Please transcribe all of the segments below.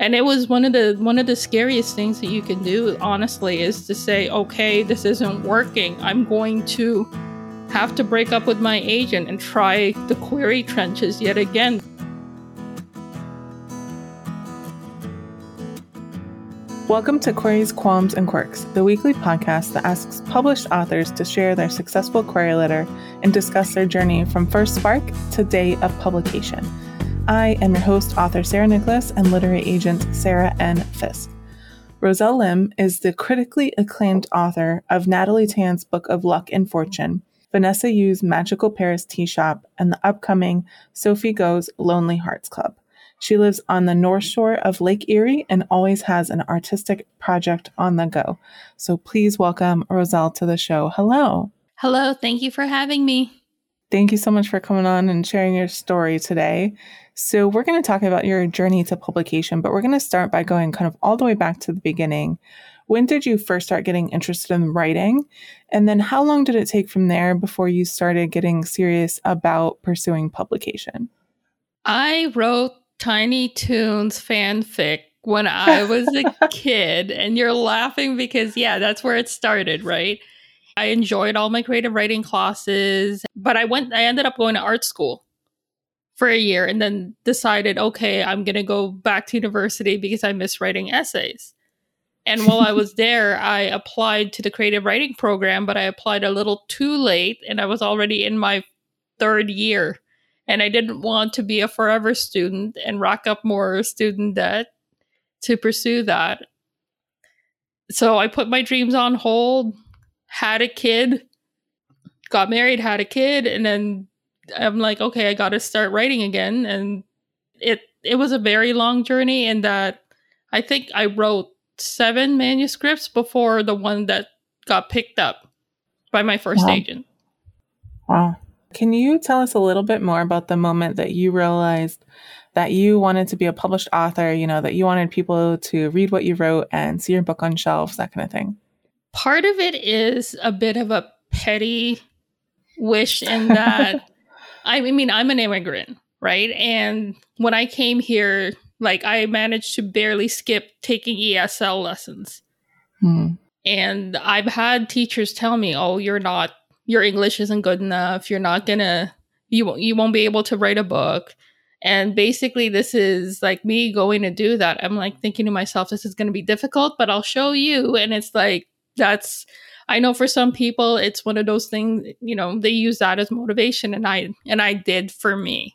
And it was one of the scariest things that you can do, honestly, is to say, okay, this isn't working. I'm going to have to break up with my agent and try the query trenches yet again. Welcome to Queries, Qualms, and Quirks, the weekly podcast that asks published authors to share their successful query letter and discuss their journey from first spark to day of publication. I am your host, author Sarah Nicholas, and literary agent Sarah N. Fisk. Roselle Lim is the critically acclaimed author of Natalie Tan's Book of Luck and Fortune, Vanessa Yu's Magical Paris Tea Shop, and the upcoming Sophie Go's Lonely Hearts Club. She lives on the North Shore of Lake Erie and always has an artistic project on the go. So please welcome Roselle to the show. Hello. Hello. Thank you for having me. Thank you so much for coming on and sharing your story today. So we're going to talk about your journey to publication, but we're going to start by going kind of all the way back to the beginning. When did you first start getting interested in writing? And then how long did it take from there before you started getting serious about pursuing publication? I wrote Tiny Toons fanfic when I was a kid, and you're laughing because, yeah, that's where it started, right? I enjoyed all my creative writing classes, but I ended up going to art school for a year and then decided, okay, I'm going to go back to university because I miss writing essays. And while I was there, I applied to the creative writing program, but I applied a little too late and I was already in my third year. And I didn't want to be a forever student and rack up more student debt to pursue that. So I put my dreams on hold, had a kid, got married, had a kid, and then I'm like, okay, I got to start writing again. And it was a very long journey in that I think I wrote 7 manuscripts before the one that got picked up by my first agent. Wow. Can you tell us a little bit more about the moment that you realized that you wanted to be a published author, that you wanted people to read what you wrote and see your book on shelves, that kind of thing? Part of it is a bit of a petty wish in that, I'm an immigrant, right? And when I came here, I managed to barely skip taking ESL lessons. And I've had teachers tell me, oh, your English isn't good enough. You won't be able to write a book. And basically this is like me going to do that. I'm thinking to myself, this is going to be difficult, but I'll show you. And it's I know for some people, it's one of those things, they use that as motivation. And I did for me.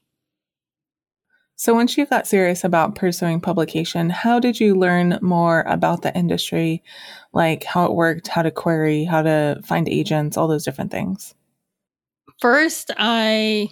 So once you got serious about pursuing publication, how did you learn more about the industry, like how it worked, how to query, how to find agents, all those different things? First, the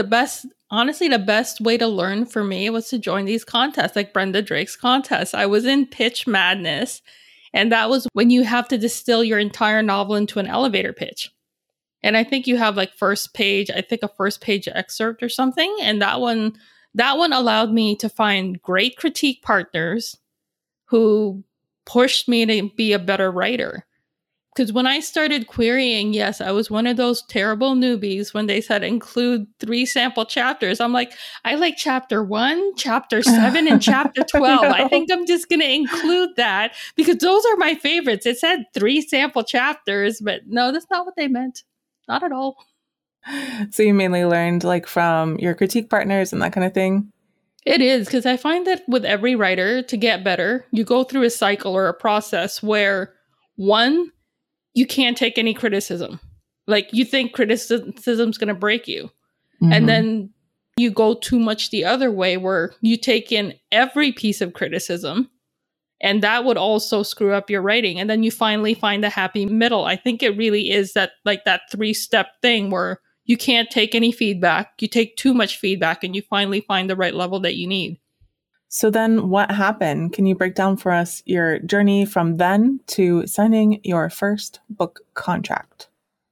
best way to learn for me was to join these contests, like Brenda Drake's contest. I was in Pitch Madness, and that was when you have to distill your entire novel into an elevator pitch. And I think you have a first page excerpt or something, and that one allowed me to find great critique partners who pushed me to be a better writer. Because when I started querying, yes, I was one of those terrible newbies when they said include 3 sample chapters. I'm like, I like chapter 1, chapter 7, and chapter 12. I think I'm just going to include that because those are my favorites. It said 3 sample chapters, but no, that's not what they meant. Not at all. So you mainly learned from your critique partners and that kind of thing? It is, because I find that with every writer, to get better, you go through a cycle or a process where, one, you can't take any criticism. You think criticism's going to break you. Mm-hmm. And then you go too much the other way where you take in every piece of criticism, and that would also screw up your writing. And then you finally find a happy middle. I think it really is that 3-step thing where you can't take any feedback. You take too much feedback and you finally find the right level that you need. So then what happened? Can you break down for us your journey from then to signing your first book contract?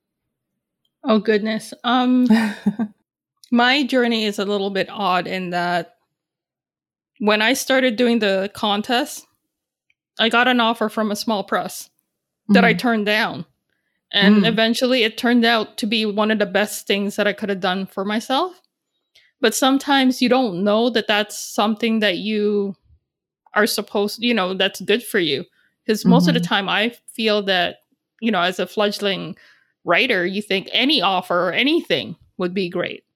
Oh, goodness. My journey is a little bit odd in that when I started doing the contest, I got an offer from a small press that I turned down. And eventually it turned out to be one of the best things that I could have done for myself. But sometimes you don't know that that's something that you are supposed, that's good for you. Because most of the time I feel that, as a fledgling writer, you think any offer or anything would be great.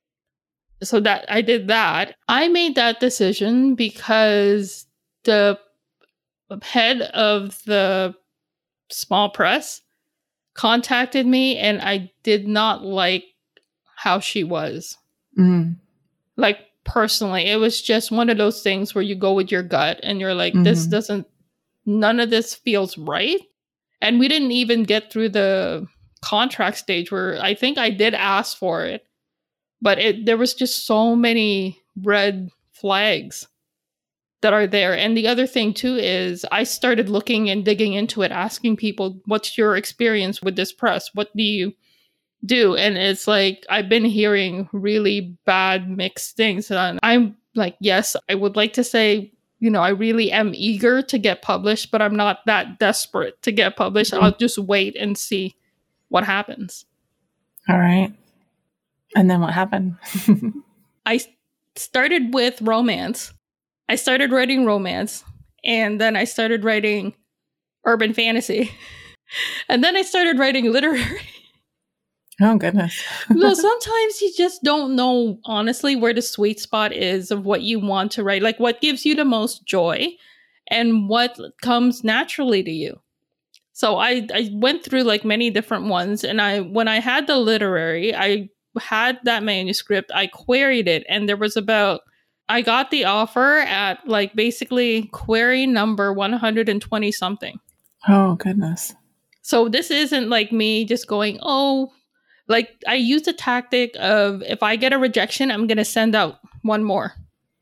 So that I did that. I made that decision because the head of the small press contacted me and I did not like how she was. Like personally, it was just one of those things where you go with your gut and you're like, none of this feels right. And we didn't even get through the contract stage where I think I did ask for it, but there was just so many red flags that are there. And the other thing too is I started looking and digging into it, asking people, what's your experience with this press? What do you do? And it's like, I've been hearing really bad mixed things. And I'm like, yes, I would like to say, I really am eager to get published, but I'm not that desperate to get published. I'll just wait and see what happens. All right. And then what happened? I started with romance. I started writing romance, and then I started writing urban fantasy. And then I started writing literary. Oh, goodness. No, sometimes you just don't know, honestly, where the sweet spot is of what you want to write, like what gives you the most joy and what comes naturally to you. So I went through like many different ones. And when I had the literary, I had that manuscript, I queried it. And there was I got the offer at like basically query number 120 something. Oh, goodness. So this isn't like me just going, like I use the tactic of if I get a rejection, I'm going to send out one more.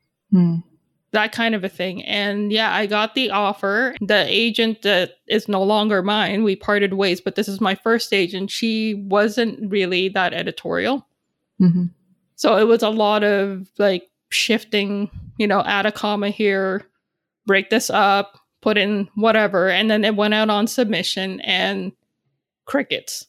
That kind of a thing. And yeah, I got the offer. The agent that is no longer mine, we parted ways, but this is my first agent. She wasn't really that editorial. So it was a lot of like shifting, add a comma here, break this up, put in whatever. And then it went out on submission and crickets.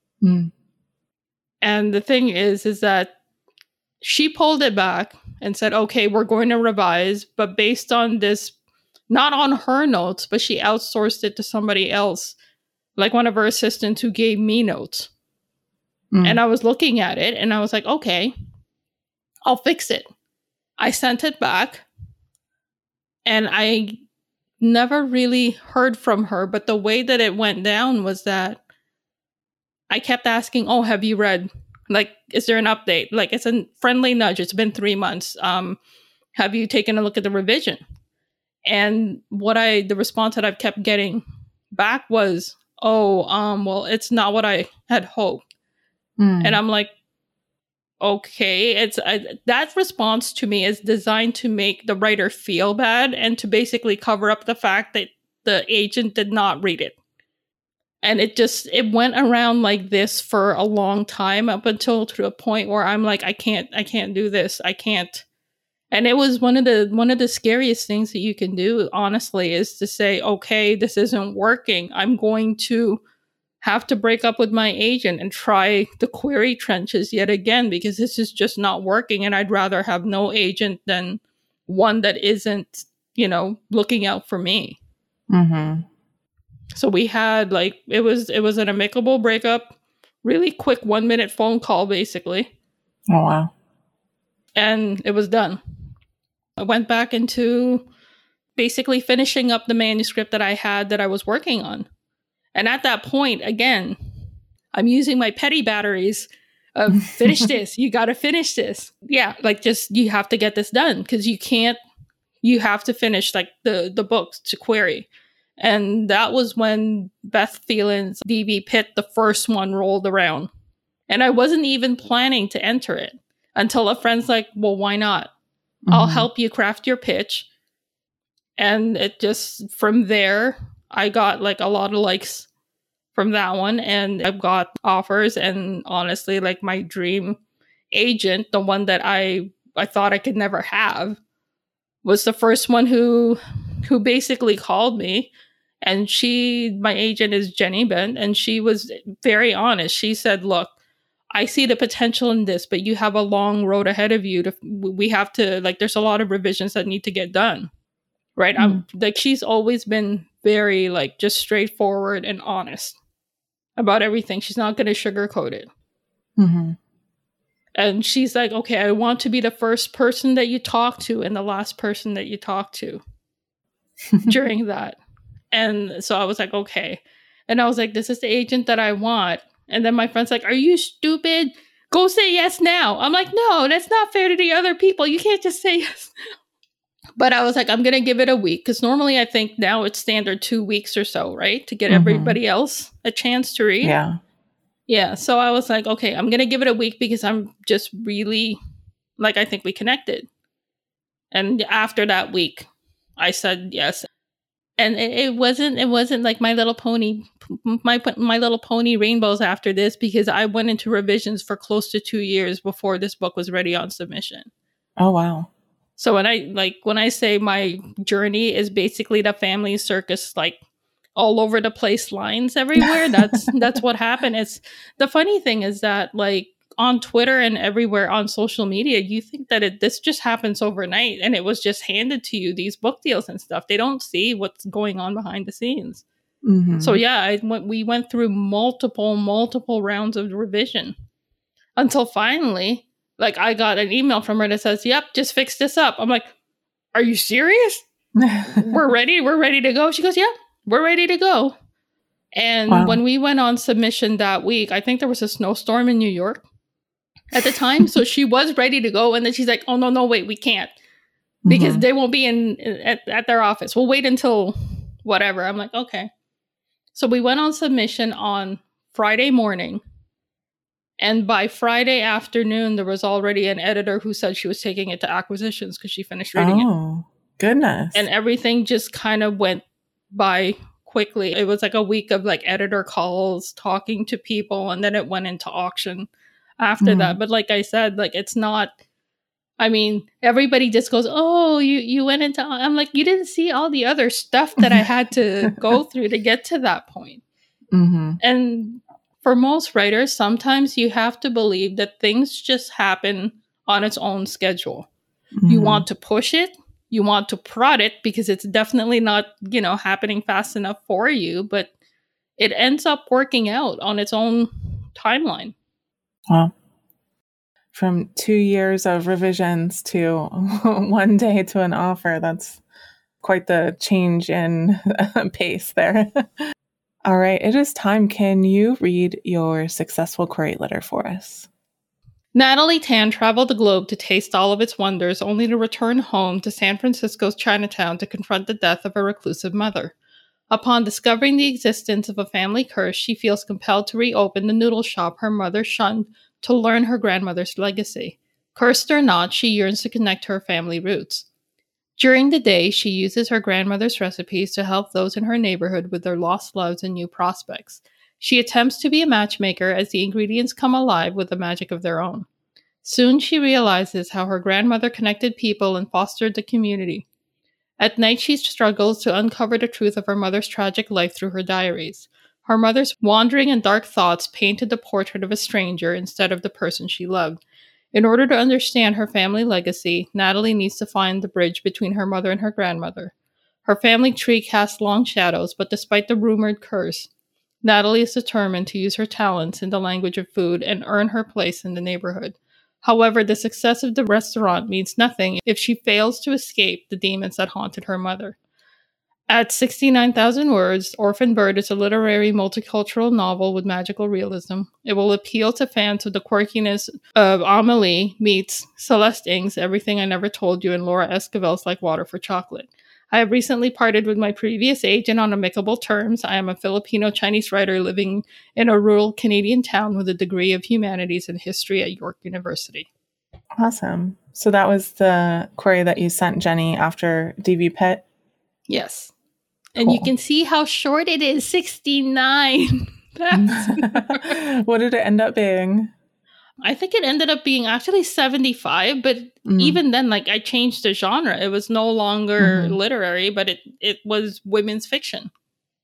And the thing is that she pulled it back and said, okay, we're going to revise, but based on this, not on her notes, but she outsourced it to somebody else, like one of her assistants who gave me notes. And I was looking at it and I was like, okay, I'll fix it. I sent it back and I never really heard from her, but the way that it went down was that I kept asking, have you read? Like, is there an update? Like, it's a friendly nudge. It's been 3 months. Have you taken a look at the revision? And the response that I've kept getting back was, well, it's not what I had hoped. And I'm like, okay, that response to me is designed to make the writer feel bad and to basically cover up the fact that the agent did not read it. And it went around like this for a long time up until to a point where I'm like, I can't do this. I can't. And it was one of the scariest things that you can do, honestly, is to say, okay, this isn't working. I'm going to have to break up with my agent and try the query trenches yet again, because this is just not working. And I'd rather have no agent than one that isn't, looking out for me. So we had it was an amicable breakup, really quick 1-minute phone call, basically. Oh, wow. And it was done. I went back into basically finishing up the manuscript that I had that I was working on. And at that point, again, I'm using my petty batteries of finish this. You got to finish this. Yeah. You have to get this done because you have to finish the books to query. And that was when Beth Phelan's DB Pit, the first one, rolled around. And I wasn't even planning to enter it until a friend's like, well, why not? I'll help you craft your pitch. And it just, from there, I got a lot of likes from that one. And I've got offers. And honestly, my dream agent, the one that I thought I could never have, was the first one who basically called me. And my agent is Jenny Bent, and she was very honest. She said, look, I see the potential in this, but you have a long road ahead of you. We have to, there's a lot of revisions that need to get done. right? I'm like, she's always been very like just straightforward and honest about everything. She's not going to sugarcoat it. Mm-hmm. And she's like, okay, I want to be the first person that you talk to and the last person that you talk to during that. And so I was like, okay. And I was like, this is the agent that I want. And then my friend's like, are you stupid? Go say yes now. I'm like, no, that's not fair to the other people. You can't just say yes. But I was like, I'm going to give it a week. Because normally I think now it's standard 2 weeks or so, right? To get everybody else a chance to read. Yeah. Yeah. So I was like, okay, I'm going to give it a week because I'm just really, like, I think we connected. And after that week, I said yes. And it wasn't like My Little Pony rainbows after this, because I went into revisions for close to 2 years before this book was ready on submission. Oh, wow. So when I say my journey is basically the family circus, like all over the place lines everywhere, that's what happened. It's the funny thing is that like on Twitter and everywhere on social media, you think that this just happens overnight and it was just handed to you, these book deals and stuff. They don't see what's going on behind the scenes. Mm-hmm. So yeah, we went through multiple rounds of revision until finally, like, I got an email from her that says, yep, just fix this up. I'm like, are you serious? We're ready to go. She goes, yeah, we're ready to go. And when we went on submission that week, I think there was a snowstorm in New York at the time. So she was ready to go. And then she's like, oh, no, wait, we can't. Because they won't be at their office. We'll wait until whatever. I'm like, okay. So we went on submission on Friday morning. And by Friday afternoon, there was already an editor who said she was taking it to acquisitions because she finished reading it. Oh, goodness. And everything just kind of went by quickly. It was like a week of like editor calls, talking to people, and then it went into auction after that. But like I said, like it's not, I mean, everybody just goes, oh, you went into, I'm like, you didn't see all the other stuff that I had to go through to get to that point. And for most writers, sometimes you have to believe that things just happen on its own schedule. You want to push it. You want to prod it because it's definitely not, happening fast enough for you, but it ends up working out on its own timeline. Well, from 2 years of revisions to 1 day to an offer, that's quite the change in pace there. All right, it is time. Can you read your successful query letter for us? Natalie Tan traveled the globe to taste all of its wonders, only to return home to San Francisco's Chinatown to confront the death of her reclusive mother. Upon discovering the existence of a family curse, she feels compelled to reopen the noodle shop her mother shunned to learn her grandmother's legacy. Cursed or not, she yearns to connect to her family roots. During the day, she uses her grandmother's recipes to help those in her neighborhood with their lost loves and new prospects. She attempts to be a matchmaker as the ingredients come alive with a magic of their own. Soon she realizes how her grandmother connected people and fostered the community. At night, she struggles to uncover the truth of her mother's tragic life through her diaries. Her mother's wandering and dark thoughts painted the portrait of a stranger instead of the person she loved. In order to understand her family legacy, Natalie needs to find the bridge between her mother and her grandmother. Her family tree casts long shadows, but despite the rumored curse, Natalie is determined to use her talents in the language of food and earn her place in the neighborhood. However, the success of the restaurant means nothing if she fails to escape the demons that haunted her mother. At 69,000 words, Orphan Bird is a literary multicultural novel with magical realism. It will appeal to fans of the quirkiness of Amelie meets Celeste Ng's Everything I Never Told You and Laura Esquivel's Like Water for Chocolate. I have recently parted with my previous agent on amicable terms. I am a Filipino-Chinese writer living in a rural Canadian town with a degree of humanities and history at York University. Awesome. So that was the query that you sent Jenny after DV Pit? Yes. And cool. You can see how short it is, 69. What did it end up being? I think it ended up being actually 75, but even then, like, I changed the genre. It was no longer literary, but it was women's fiction.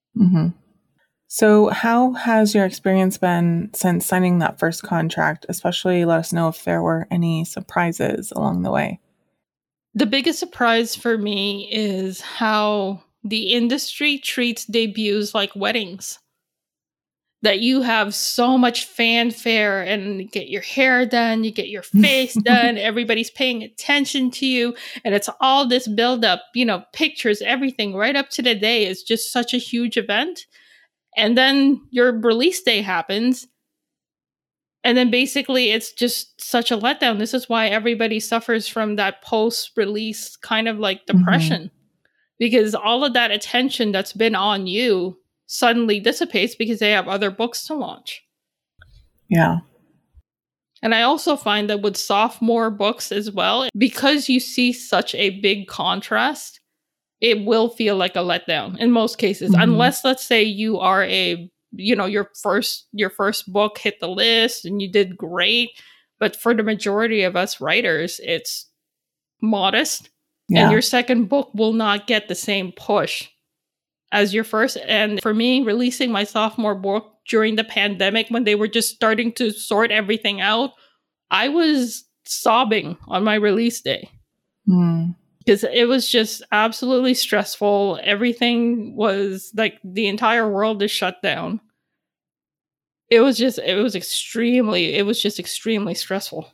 So how has your experience been since signing that first contract? Especially let us know if there were any surprises along the way. The biggest surprise for me is how the industry treats debuts like weddings. That you have so much fanfare and you get your hair done, you get your face done, everybody's paying attention to you, and it's all this build up, pictures, everything right up to the day is just such a huge event. And then your release day happens. And then basically it's just such a letdown. This is why everybody suffers from that post-release kind of like depression. Because all of that attention that's been on you suddenly dissipates because they have other books to launch. Yeah. And I also find that with sophomore books as well, because you see such a big contrast, it will feel like a letdown in most cases. Unless, let's say, you are your first book hit the list and you did great. But for the majority of us writers, it's modest. Yeah. And your second book will not get the same push as your first. And for me, releasing my sophomore book during the pandemic when they were just starting to sort everything out, I was sobbing on my release day. Because it was just absolutely stressful. Everything was like the entire world is shut down. It was just extremely stressful.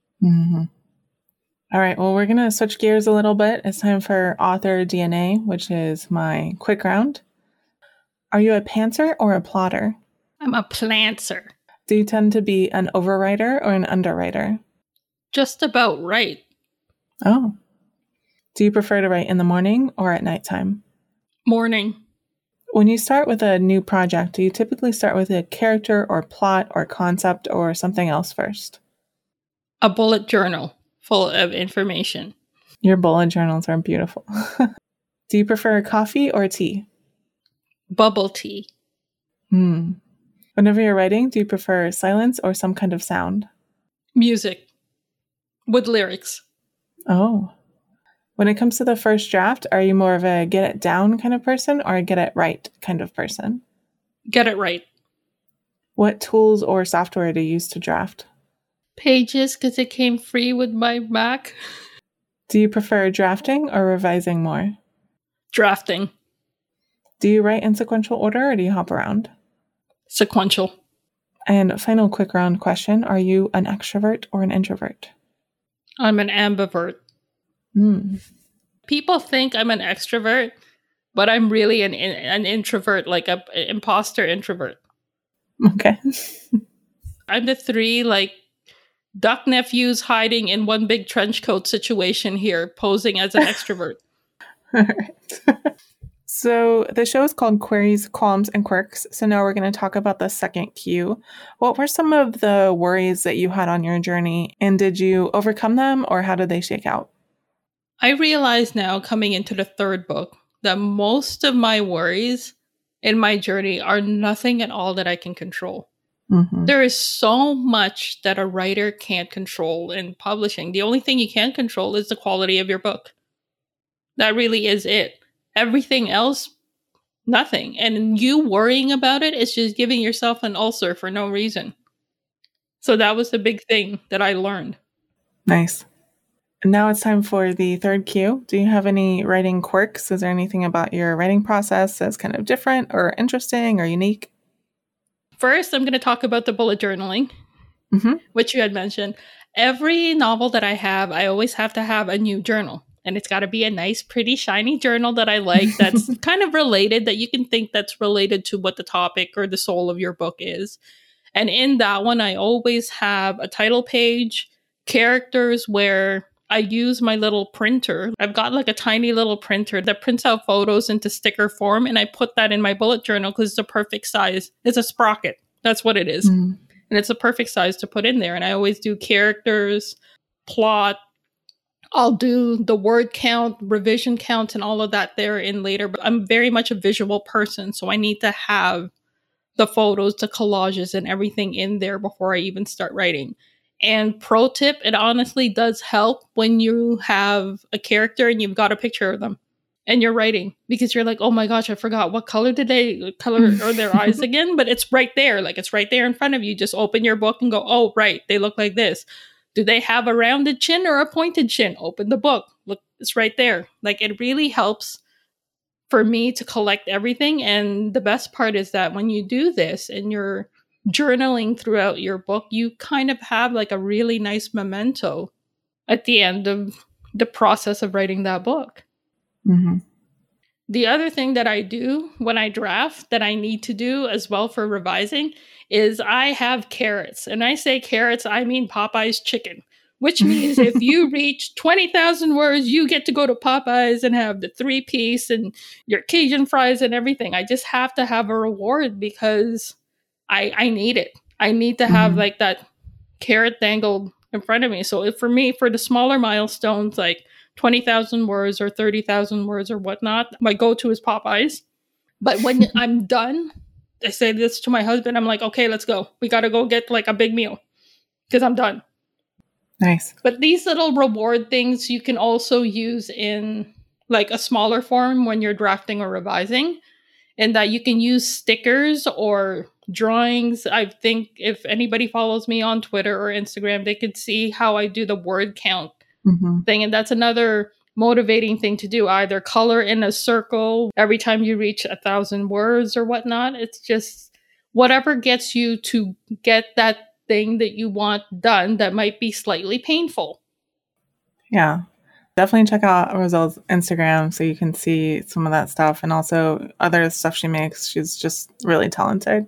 All right, well, we're going to switch gears a little bit. It's time for author DNA, which is my quick round. Are you a pantser or a plotter? I'm a plantser. Do you tend to be an overwriter or an underwriter? Just about right. Oh. Do you prefer to write in the morning or at nighttime? Morning. When you start with a new project, do you typically start with a character or plot or concept or something else first? A bullet journal full of information. Your bullet journals are beautiful. Do you prefer coffee or tea? Bubble tea. Whenever you're writing, do you prefer silence or some kind of sound? Music. With lyrics. Oh. When it comes to the first draft, are you more of a get it down kind of person or a get it right kind of person? Get it right. What tools or software do you use to draft? Pages, because it came free with my Mac. Do you prefer drafting or revising more? Drafting. Do you write in sequential order or do you hop around? Sequential. And final quick round question. Are you an extrovert or an introvert? I'm an ambivert. People think I'm an extrovert, but I'm really an introvert, like an imposter introvert. Okay. I'm the three, like, duck nephews hiding in one big trench coat situation here, posing as an extrovert. All right. So the show is called Queries, Qualms, and Quirks. So now we're going to talk about the second Q. What were some of the worries that you had on your journey, and did you overcome them, or how did they shake out? I realize now, coming into the third book, that most of my worries in my journey are nothing at all that I can control. There is so much that a writer can't control in publishing. The only thing you can control is the quality of your book. That really is it. Everything else, nothing. And you worrying about it is just giving yourself an ulcer for no reason. So that was the big thing that I learned. Nice. And now it's time for the third Q. Do you have any writing quirks? Is there anything about your writing process that's kind of different or interesting or unique? First, I'm going to talk about the bullet journaling, which you had mentioned. Every novel that I have, I always have to have a new journal. And it's got to be a nice, pretty, shiny journal that I like that's kind of related, that you can think that's related to what the topic or the soul of your book is. And in that one, I always have a title page, characters where I use my little printer. I've got like a tiny little printer that prints out photos into sticker form, and I put that in my bullet journal because it's a perfect size. It's a sprocket. That's what it is. And it's a perfect size to put in there. And I always do characters, plot. I'll do the word count, revision count, and all of that there in later. But I'm very much a visual person, so I need to have the photos, the collages, and everything in there before I even start writing. And pro tip, it honestly does help when you have a character and you've got a picture of them and you're writing, because you're like, oh my gosh, I forgot what color are their eyes again? But it's right there. Like, it's right there in front of you. Just open your book and go, oh, right, they look like this. Do they have a rounded chin or a pointed chin? Open the book. Look, It's right there. Like, it really helps for me to collect everything. And the best part is that when you do this and you're journaling throughout your book, you kind of have like a really nice memento at the end of the process of writing that book. Mm-hmm. The other thing that I do when I draft that I need to do as well for revising is I have carrots. And I say carrots, I mean Popeye's chicken, which means if you reach 20,000 words, you get to go to Popeye's and have the 3-piece and your Cajun fries and everything. I just have to have a reward because I need it. I need to have like that carrot dangled in front of me. So if for me, for the smaller milestones, like 20,000 words or 30,000 words or whatnot, my go-to is Popeyes. But when I'm done, I say this to my husband, I'm like, okay, let's go. We got to go get like a big meal because I'm done. Nice. But these little reward things you can also use in like a smaller form when you're drafting or revising, and that you can use stickers or drawings. I think if anybody follows me on Twitter or Instagram, they could see how I do the word count thing. And that's another motivating thing to do. Either color in a circle every time you reach 1,000 words or whatnot. It's just whatever gets you to get that thing that you want done that might be slightly painful. Yeah. Definitely check out Roselle's Instagram so you can see some of that stuff and also other stuff she makes. She's just really talented.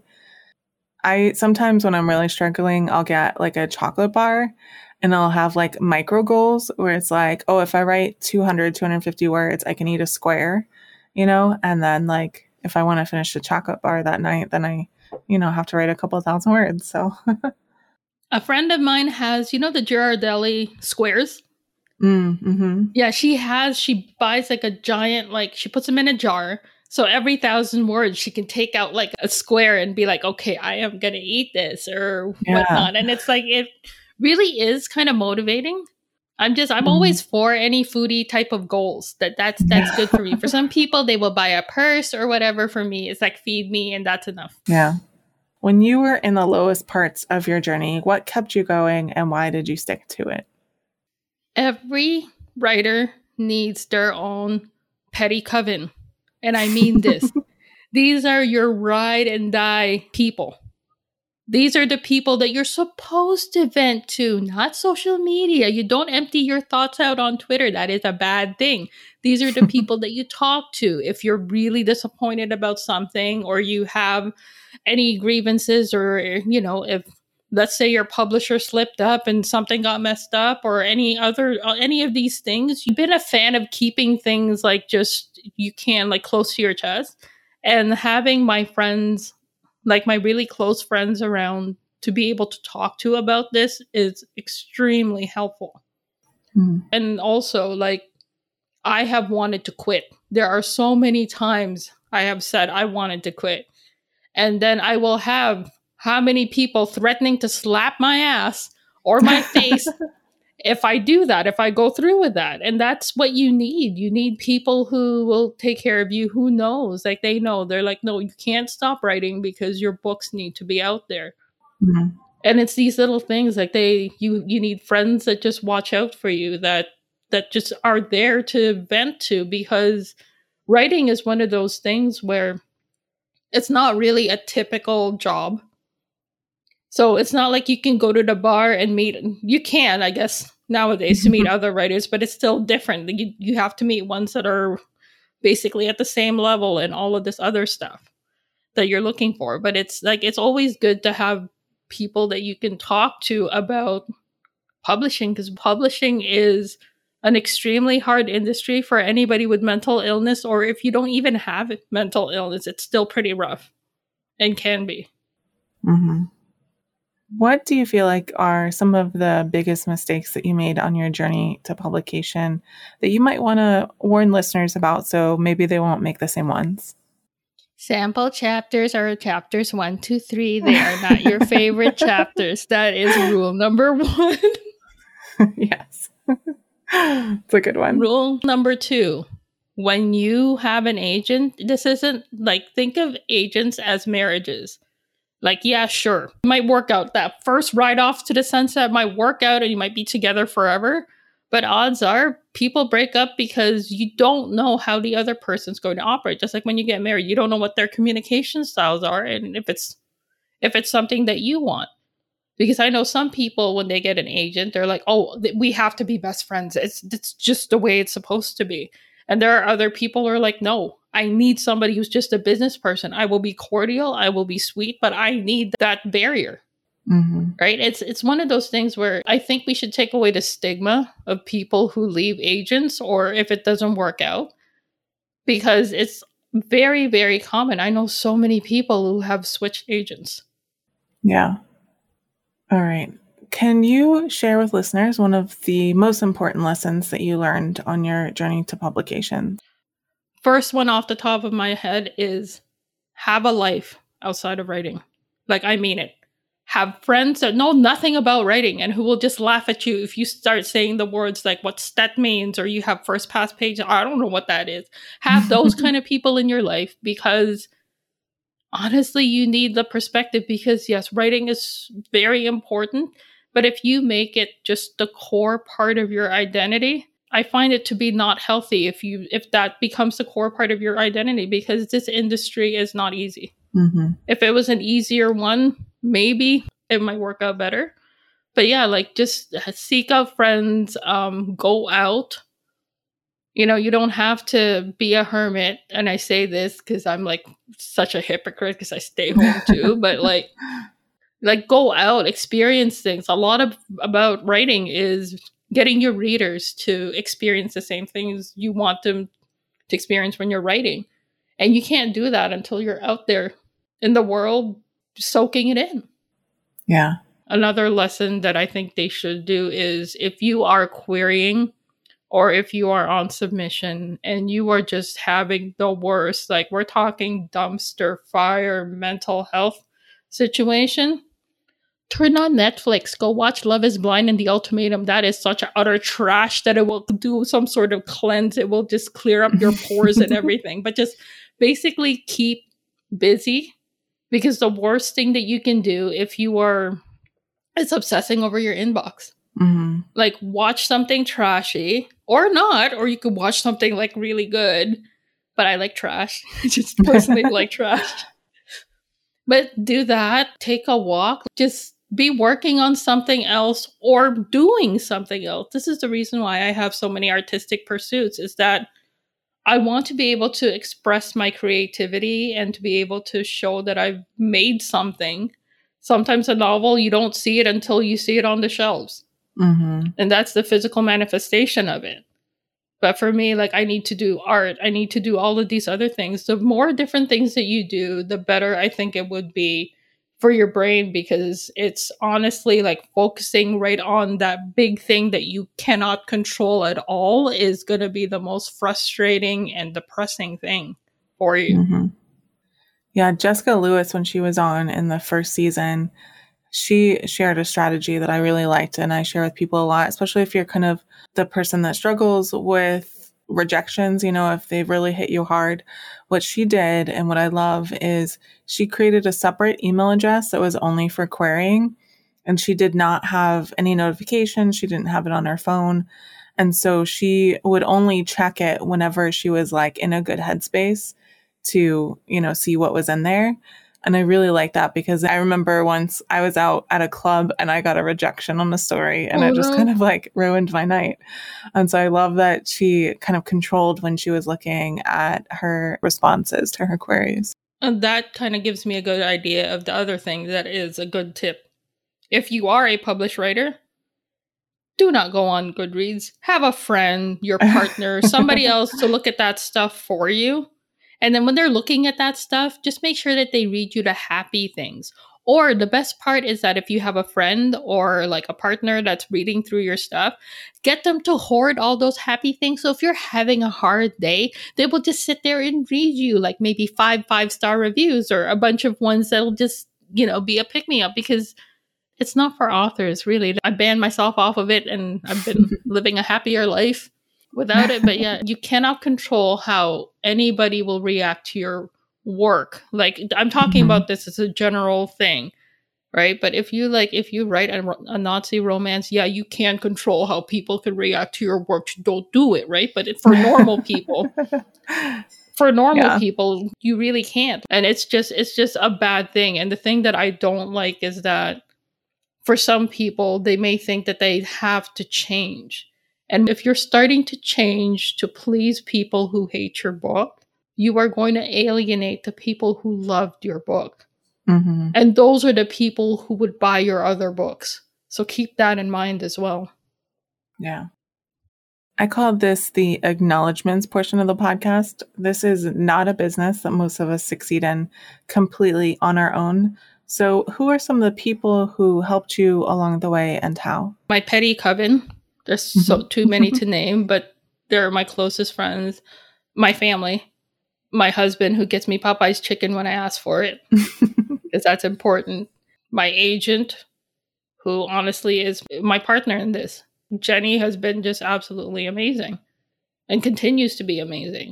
I sometimes when I'm really struggling, I'll get like a chocolate bar and I'll have like micro goals where it's like, oh, if I write 200, 250 words, I can eat a square, and then like if I want to finish the chocolate bar that night, then I, have to write a couple thousand words. So a friend of mine has, the Ghirardelli squares. Mm-hmm. Yeah, she buys like a giant, like she puts them in a jar. So every 1,000 words, she can take out like a square and be like, okay, I am going to eat this or whatnot. And it's like, it really is kind of motivating. I'm always for any foodie type of goals. That's good for me. For some people, they will buy a purse or whatever. For me, it's like feed me and that's enough. Yeah. When you were in the lowest parts of your journey, what kept you going and why did you stick to it? Every writer needs their own petty coven. And I mean this. These are your ride and die people. These are the people that you're supposed to vent to, not social media. You don't empty your thoughts out on Twitter. That is a bad thing. These are the people that you talk to if you're really disappointed about something or you have any grievances or, if let's say your publisher slipped up and something got messed up or any of these things. You've been a fan of keeping things like just you can like close to your chest, and having my friends, like my really close friends around to be able to talk to about this is extremely helpful. And also, like, I have wanted to quit. There are so many times I have said I wanted to quit. And then I will have how many people threatening to slap my ass or my face if I do that, if I go through with that. And that's what you need. You need people who will take care of you, who knows, like they know. They're like, no, you can't stop writing because your books need to be out there. Mm-hmm. And it's these little things like you need friends that just watch out for you, that just are there to vent to, because writing is one of those things where it's not really a typical job. So it's not like you can go to the bar and meet. You can, I guess, nowadays to meet other writers, but it's still different. You have to meet ones that are basically at the same level and all of this other stuff that you're looking for. But it's like, it's always good to have people that you can talk to about publishing, because publishing is an extremely hard industry for anybody with mental illness, or if you don't even have mental illness, it's still pretty rough and can be. Mm-hmm. What do you feel like are some of the biggest mistakes that you made on your journey to publication that you might want to warn listeners about so maybe they won't make the same ones? Sample chapters are chapters 1, 2, 3. They are not your favorite chapters. That is rule number 1. Yes. It's a good one. Rule number 2. When you have an agent, this isn't like, think of agents as marriages. Like, yeah, sure, it might work out. That first ride off to the sunset might work out and you might be together forever. But odds are people break up because you don't know how the other person's going to operate. Just like when you get married, you don't know what their communication styles are and if it's something that you want. Because I know some people, when they get an agent, they're like, oh, we have to be best friends. It's just the way it's supposed to be. And there are other people who are like, no, I need somebody who's just a business person. I will be cordial, I will be sweet, but I need that barrier. Mm-hmm. Right? It's one of those things where I think we should take away the stigma of people who leave agents or if it doesn't work out, because it's very, very common. I know so many people who have switched agents. Yeah. All right. Can you share with listeners one of the most important lessons that you learned on your journey to publication? First one off the top of my head is have a life outside of writing. Like, I mean it. Have friends that know nothing about writing and who will just laugh at you if you start saying the words like what stat means or you have first pass page. I don't know what that is. Have those kind of people in your life, because honestly, you need the perspective, because yes, writing is very important. But if you make it just the core part of your identity, I find it to be not healthy if that becomes the core part of your identity, because this industry is not easy. Mm-hmm. If it was an easier one, maybe it might work out better. But yeah, like just seek out friends, go out. You know, you don't have to be a hermit. And I say this because I'm like such a hypocrite because I stay home too. But like go out, experience things. A lot about writing is getting your readers to experience the same things you want them to experience when you're writing. And you can't do that until you're out there in the world soaking it in. Yeah. Another lesson that I think they should do is if you are querying or if you are on submission and you are just having the worst, like we're talking dumpster fire mental health situation, turn on Netflix, go watch Love is Blind and The Ultimatum. That is such utter trash that it will do some sort of cleanse. It will just clear up your pores and everything. But just basically keep busy, because the worst thing that you can do if you are is obsessing over your inbox. Mm-hmm. Like watch something trashy or not, or you could watch something like really good. But I like trash. I just personally like trash. But do that, take a walk, just be working on something else or doing something else. This is the reason why I have so many artistic pursuits, is that I want to be able to express my creativity and to be able to show that I've made something. Sometimes a novel, you don't see it until you see it on the shelves. Mm-hmm. And that's the physical manifestation of it. But for me, like I need to do art. I need to do all of these other things. The more different things that you do, the better I think it would be for your brain, because it's honestly like focusing right on that big thing that you cannot control at all is going to be the most frustrating and depressing thing for you. Mm-hmm. Yeah, Jessica Lewis, when she was on in the first season, she shared a strategy that I really liked and I share with people a lot, especially if you're kind of the person that struggles with rejections, you know, if they've really hit you hard. What she did and what I love is she created a separate email address that was only for querying, and she did not have any notifications. She didn't have it on her phone. And so she would only check it whenever she was like in a good headspace to, you know, see what was in there. And I really like that, because I remember once I was out at a club and I got a rejection on the story, and it just kind of like ruined my night. And so I love that she kind of controlled when she was looking at her responses to her queries. And that kind of gives me a good idea of the other thing that is a good tip. If you are a published writer, do not go on Goodreads. Have a friend, your partner, somebody else to look at that stuff for you. And then when they're looking at that stuff, just make sure that they read you the happy things. Or the best part is that if you have a friend or like a partner that's reading through your stuff, get them to hoard all those happy things. So if you're having a hard day, they will just sit there and read you like maybe 5-star reviews or a bunch of ones that'll just, you know, be a pick-me-up, because it's not for authors, really. I banned myself off of it and I've been living a happier life without it. But yeah, you cannot control how anybody will react to your work. Like I'm talking about this as a general thing. right? But if you write a Nazi romance, yeah, you can control how people can react to your work. Don't do it, right? But for normal people, you really can't. And it's just a bad thing. And the thing that I don't like is that for some people, they may think that they have to change. And if you're starting to change to please people who hate your book, you are going to alienate the people who loved your book. Mm-hmm. And those are the people who would buy your other books. So keep that in mind as well. Yeah. I call this the acknowledgements portion of the podcast. This is not a business that most of us succeed in completely on our own. So who are some of the people who helped you along the way and how? My petty coven. There's so too many to name, but they're my closest friends. My family. My husband, who gets me Popeye's chicken when I ask for it, because that's important. My agent, who honestly is my partner in this. Jenny has been just absolutely amazing and continues to be amazing.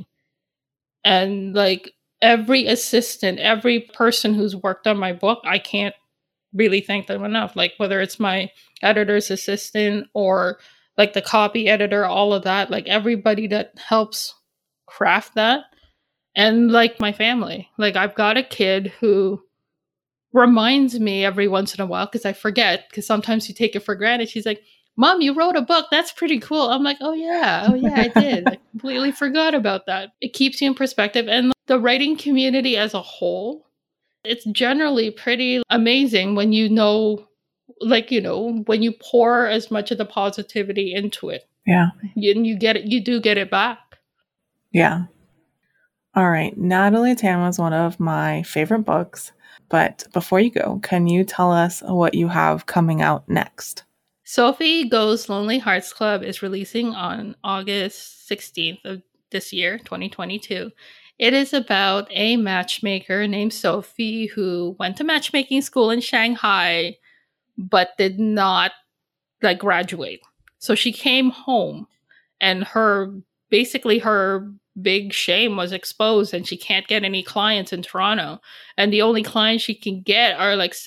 And like every assistant, every person who's worked on my book, I can't really thank them enough. Like whether it's my editor's assistant or like the copy editor, all of that, like everybody that helps craft that. And like my family, like I've got a kid who reminds me every once in a while, because I forget, because sometimes you take it for granted. She's like, Mom, you wrote a book. That's pretty cool. I'm like, oh yeah, I did. I completely forgot about that. It keeps you in perspective. And the writing community as a whole, it's generally pretty amazing when you know, like, you know, when you pour as much of the positivity into it. Yeah. You get it. You do get it back. Yeah. All right. Natalie Tan was one of my favorite books. But before you go, can you tell us what you have coming out next? Sophie Go's Lonely Hearts Club is releasing on August 16th of this year, 2022. It is about a matchmaker named Sophie who went to matchmaking school in Shanghai, but did not graduate. So she came home and her big shame was exposed and she can't get any clients in Toronto. And the only clients she can get are like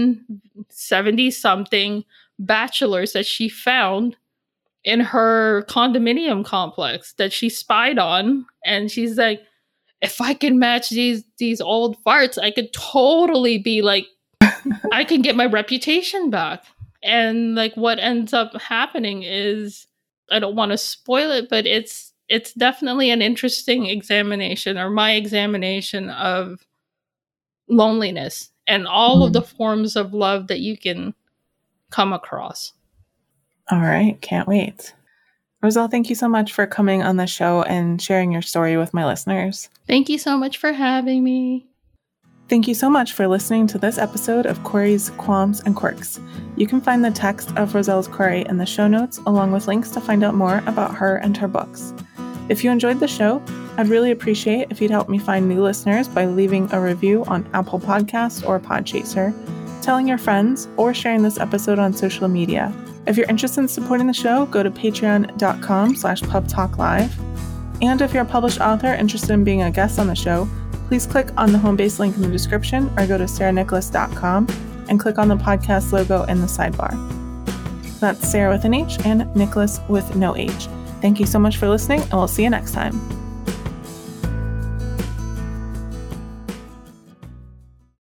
70-something bachelors that she found in her condominium complex that she spied on. And she's like, if I can match these old farts, I could totally be like, I can get my reputation back. And like what ends up happening is, I don't want to spoil it, but it's definitely an interesting examination, or my examination of loneliness and all of the forms of love that you can come across. All right. Can't wait. Roselle, thank you so much for coming on the show and sharing your story with my listeners. Thank you so much for having me. Thank you so much for listening to this episode of Corey's Qualms and Quirks. You can find the text of Roselle's query in the show notes, along with links to find out more about her and her books. If you enjoyed the show, I'd really appreciate if you'd help me find new listeners by leaving a review on Apple Podcasts or Podchaser, telling your friends, or sharing this episode on social media. If you're interested in supporting the show, go to patreon.com/pubtalklive. And if you're a published author interested in being a guest on the show, please click on the home base link in the description or go to sarahnicholas.com and click on the podcast logo in the sidebar. That's Sarah with an H and Nicholas with no H. Thank you so much for listening, and we'll see you next time.